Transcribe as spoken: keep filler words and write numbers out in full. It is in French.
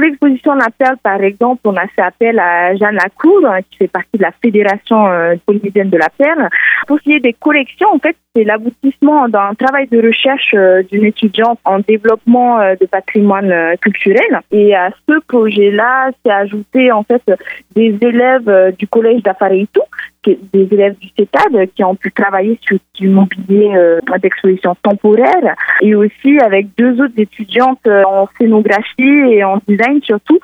l'exposition La Perle, par exemple, on a fait appel à Jeanne Lacour, qui fait partie de la Fédération euh, polynésienne de la Perle. Pour ce qui est des collections, en fait, c'est l'aboutissement d'un travail de recherche euh, d'une étudiante en développement euh, de patrimoine euh, culturel. Et à ce projet-là, c'est ajouté en fait des élèves euh, du collège d'Afareitu, des élèves du CETAD qui ont pu travailler sur du mobilier euh, d'exposition temporaire, et aussi avec deux autres étudiantes euh, en scénographie et en design surtout,